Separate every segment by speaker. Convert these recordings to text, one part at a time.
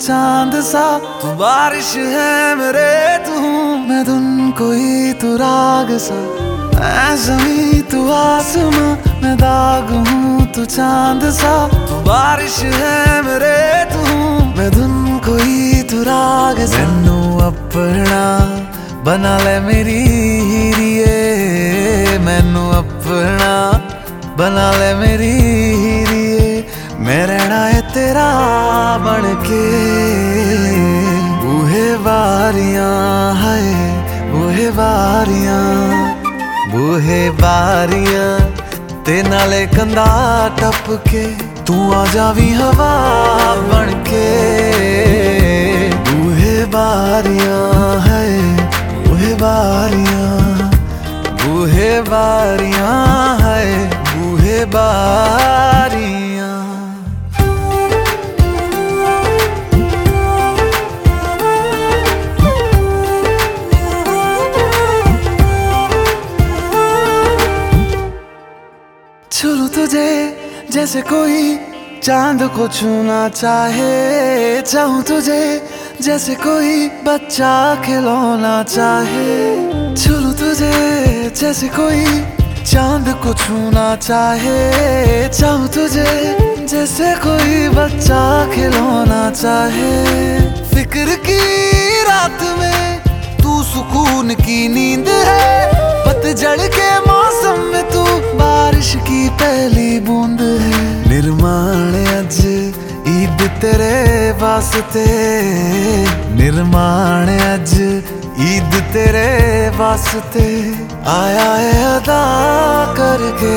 Speaker 1: चांद सा, तू बारिश है मेरे तू मैं धुन कोई तू राग सा, मैं ज़मीं तू आसमां मैं दाग हूँ तू चांद सा, तू बारिश है मेरे तू मैं धुन कोई तू राग सा। मैनू अपना बना ले मेरी हीरिए, मैनू अपना बना ले मेरी हीरिए, मैं रहना है तेरा बन के। बूहे बारियां है बूहे बारियां, बूहे बारियां ते नाले कंधा टप के, तू आ जावी हवा बन के। बूहे बारियां है बूहे बारियां, बूहे बारियां है बूहे बारियां। छू तुझे जैसे कोई चांद को छूना चाहे, चाहूं तुझे जैसे कोई बच्चा खिलौना चाहे। छू तुझे जैसे कोई चांद को छूना चाहे, चाहूं तुझे जैसे कोई बच्चा खिलौना चाहे। फिक्र की रात में तू सुकून की नींद है, पतझड़ के मौसम में तू बारिश की पहली बूंद है। निर्माण अज ईद तेरे वास्ते, निर्माण अज ईद तेरे वास्ते, आया है अदा करके।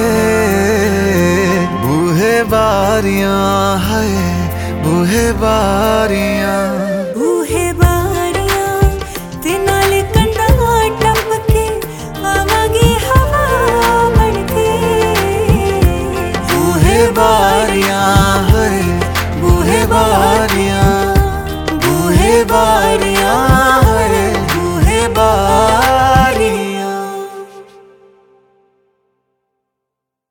Speaker 1: बूहे बारियां है बूहे बारियां,
Speaker 2: बूहे बारियां ते नाले कंधा टप के, आवागी हवा बन के।
Speaker 1: बूहे बारियां